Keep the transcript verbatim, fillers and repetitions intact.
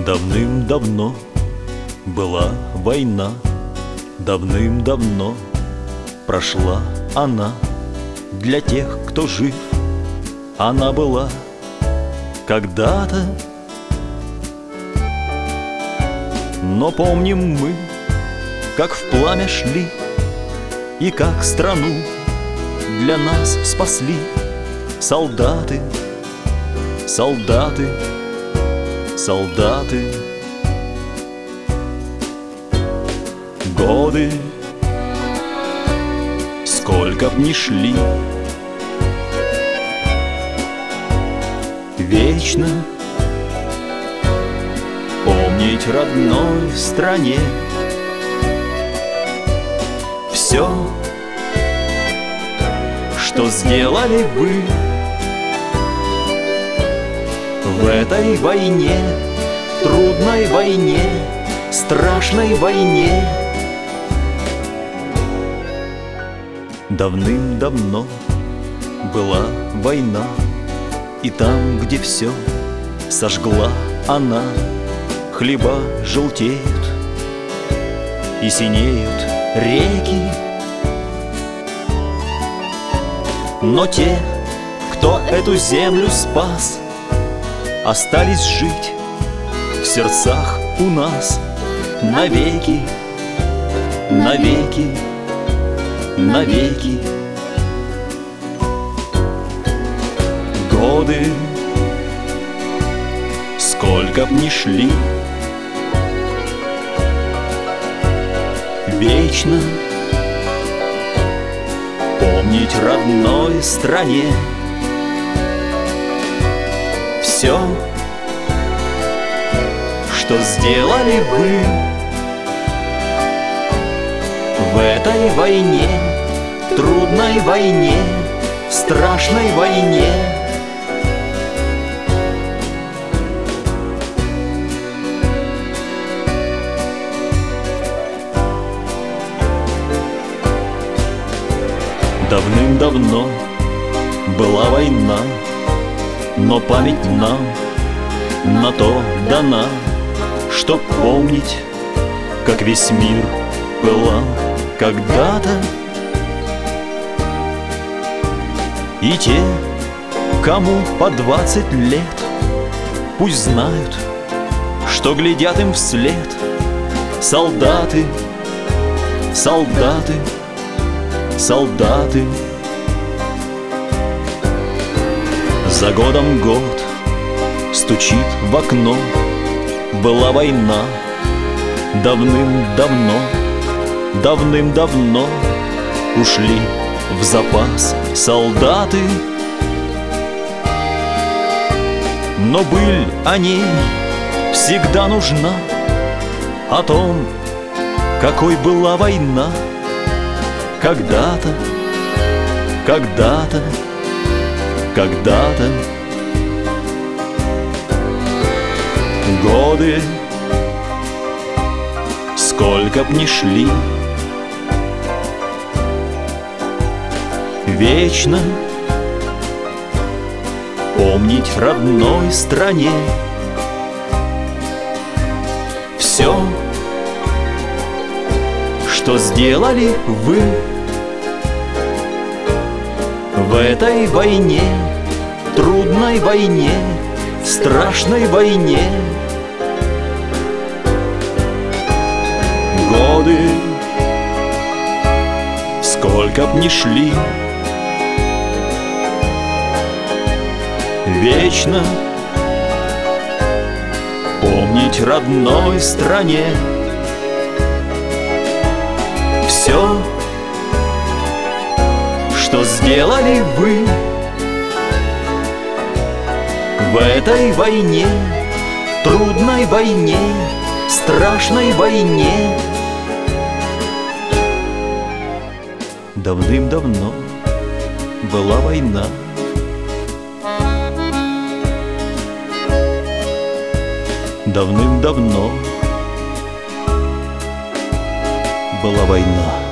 Давным-давно была война, давным-давно прошла она. Для тех, кто жив, она была когда-то. Но помним мы, как в пламя шли и как страну для нас спасли солдаты, солдаты, солдаты. Годы, сколько б ни шли, вечно помнить родной стране все, что сделали вы в этой войне, трудной войне, страшной войне. Давным-давно была война, и там, где все сожгла она, хлеба желтеют и синеют реки. Но те, кто эту землю спас, остались жить в сердцах у нас навеки, навеки, навеки. Годы, сколько б ни шли, вечно помнить родной стране все, что сделали вы в этой войне, трудной войне, страшной войне. Давным-давно была война, но память нам на то дана, чтоб помнить, как весь мир пылал когда-то. И те, кому по двадцать лет, пусть знают, что глядят им вслед солдаты, солдаты, солдаты. За годом год стучит в окно, была война давным-давно, давным-давно ушли в запас солдаты. Но быль о ней всегда нужна, о том, какой была война когда-то, когда-то, когда-то. Годы, сколько б ни шли, вечно помнить родной стране все, что сделали вы в этой войне, трудной войне, страшной войне. Годы, сколько б ни шли, вечно помнить родной стране все, что сделали вы в этой войне, трудной войне, страшной войне. Давным-давно была война, давным-давно была война.